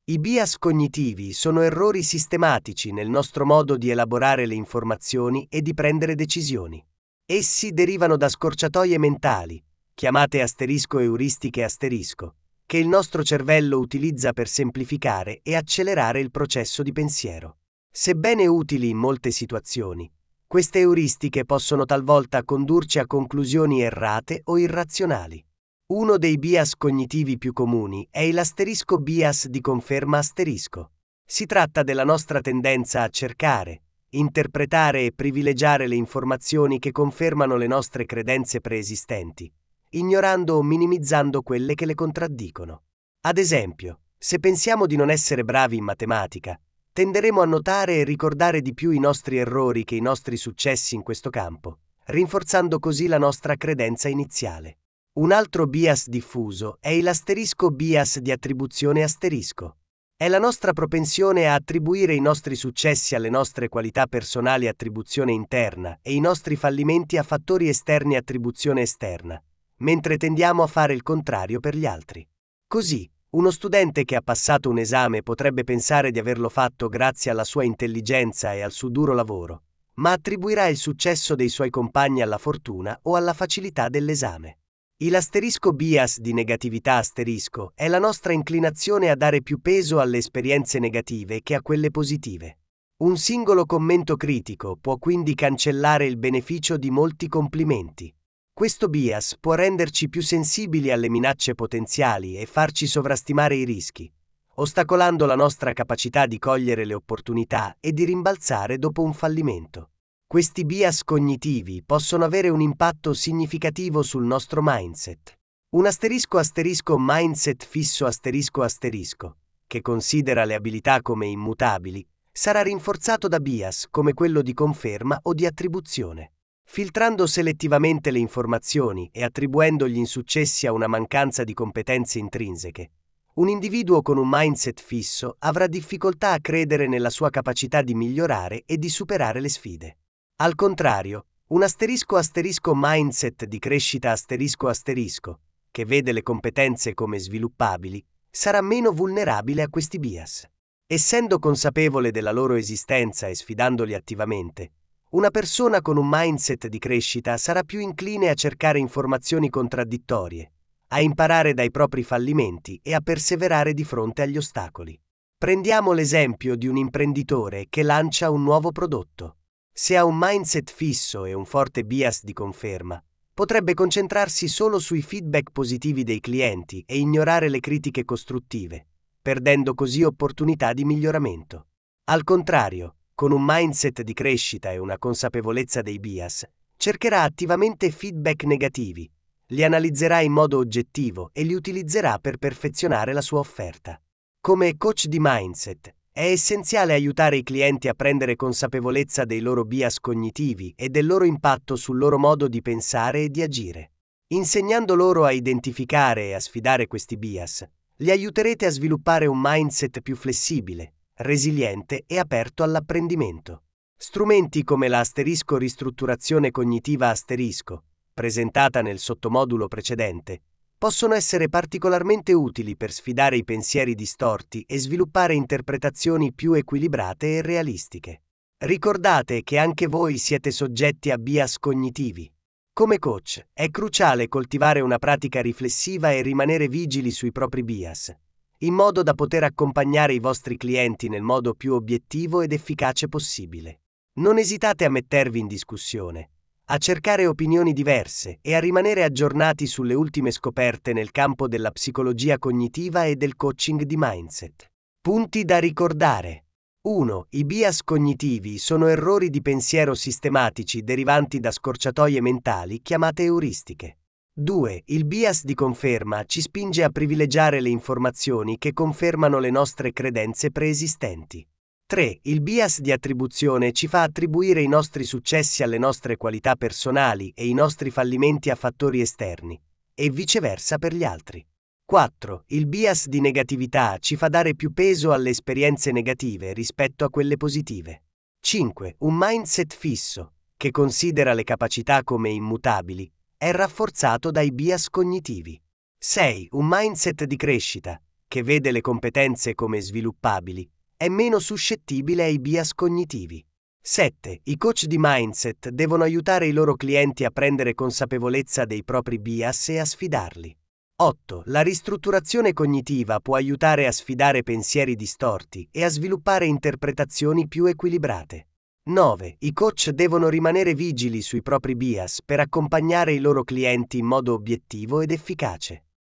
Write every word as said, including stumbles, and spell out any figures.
I bias cognitivi sono errori sistematici nel nostro modo di elaborare le informazioni e di prendere decisioni. Essi derivano da scorciatoie mentali, chiamate asterisco euristiche asterisco, che il nostro cervello utilizza per semplificare e accelerare il processo di pensiero. Sebbene utili in molte situazioni, queste euristiche possono talvolta condurci a conclusioni errate o irrazionali. Uno dei bias cognitivi più comuni è l'asterisco bias di conferma asterisco. Si tratta della nostra tendenza a cercare, interpretare e privilegiare le informazioni che confermano le nostre credenze preesistenti, ignorando o minimizzando quelle che le contraddicono. Ad esempio, se pensiamo di non essere bravi in matematica, tenderemo a notare e ricordare di più i nostri errori che i nostri successi in questo campo, rinforzando così la nostra credenza iniziale. Un altro bias diffuso è l'asterisco bias di attribuzione asterisco. È la nostra propensione a attribuire i nostri successi alle nostre qualità personali attribuzione interna e i nostri fallimenti a fattori esterni attribuzione esterna, mentre tendiamo a fare il contrario per gli altri. Così, uno studente che ha passato un esame potrebbe pensare di averlo fatto grazie alla sua intelligenza e al suo duro lavoro, ma attribuirà il successo dei suoi compagni alla fortuna o alla facilità dell'esame. L'asterisco bias di negatività asterisco è la nostra inclinazione a dare più peso alle esperienze negative che a quelle positive. Un singolo commento critico può quindi cancellare il beneficio di molti complimenti. Questo bias può renderci più sensibili alle minacce potenziali e farci sovrastimare i rischi, ostacolando la nostra capacità di cogliere le opportunità e di rimbalzare dopo un fallimento. Questi bias cognitivi possono avere un impatto significativo sul nostro mindset. Un asterisco asterisco mindset fisso asterisco asterisco, che considera le abilità come immutabili, sarà rinforzato da bias come quello di conferma o di attribuzione. Filtrando selettivamente le informazioni e attribuendo gli insuccessi a una mancanza di competenze intrinseche, un individuo con un mindset fisso avrà difficoltà a credere nella sua capacità di migliorare e di superare le sfide. Al contrario, un asterisco asterisco mindset di crescita asterisco asterisco, che vede le competenze come sviluppabili, sarà meno vulnerabile a questi bias. Essendo consapevole della loro esistenza e sfidandoli attivamente, una persona con un mindset di crescita sarà più incline a cercare informazioni contraddittorie, a imparare dai propri fallimenti e a perseverare di fronte agli ostacoli. Prendiamo l'esempio di un imprenditore che lancia un nuovo prodotto. Se ha un mindset fisso e un forte bias di conferma, potrebbe concentrarsi solo sui feedback positivi dei clienti e ignorare le critiche costruttive, perdendo così opportunità di miglioramento. Al contrario, con un mindset di crescita e una consapevolezza dei bias, cercherà attivamente feedback negativi, li analizzerà in modo oggettivo e li utilizzerà per perfezionare la sua offerta. Come coach di mindset, è essenziale aiutare i clienti a prendere consapevolezza dei loro bias cognitivi e del loro impatto sul loro modo di pensare e di agire. Insegnando loro a identificare e a sfidare questi bias, li aiuterete a sviluppare un mindset più flessibile, resiliente e aperto all'apprendimento. Strumenti come la asterisco ristrutturazione cognitiva asterisco, presentata nel sottomodulo precedente, possono essere particolarmente utili per sfidare i pensieri distorti e sviluppare interpretazioni più equilibrate e realistiche. Ricordate che anche voi siete soggetti a bias cognitivi. Come coach, è cruciale coltivare una pratica riflessiva e rimanere vigili sui propri bias, in modo da poter accompagnare i vostri clienti nel modo più obiettivo ed efficace possibile. Non esitate a mettervi in discussione, a cercare opinioni diverse e a rimanere aggiornati sulle ultime scoperte nel campo della psicologia cognitiva e del coaching di mindset. Punti da ricordare. uno. I bias cognitivi sono errori di pensiero sistematici derivanti da scorciatoie mentali chiamate euristiche. due. Il bias di conferma ci spinge a privilegiare le informazioni che confermano le nostre credenze preesistenti. tre. Il bias di attribuzione ci fa attribuire i nostri successi alle nostre qualità personali e i nostri fallimenti a fattori esterni, e viceversa per gli altri. quattro. Il bias di negatività ci fa dare più peso alle esperienze negative rispetto a quelle positive. cinque. Un mindset fisso, che considera le capacità come immutabili, è rafforzato dai bias cognitivi. sei. Un mindset di crescita, che vede le competenze come sviluppabili, è meno suscettibile ai bias cognitivi. sette. I coach di mindset devono aiutare i loro clienti a prendere consapevolezza dei propri bias e a sfidarli. otto. La ristrutturazione cognitiva può aiutare a sfidare pensieri distorti e a sviluppare interpretazioni più equilibrate. nove. I coach devono rimanere vigili sui propri bias per accompagnare i loro clienti in modo obiettivo ed efficace.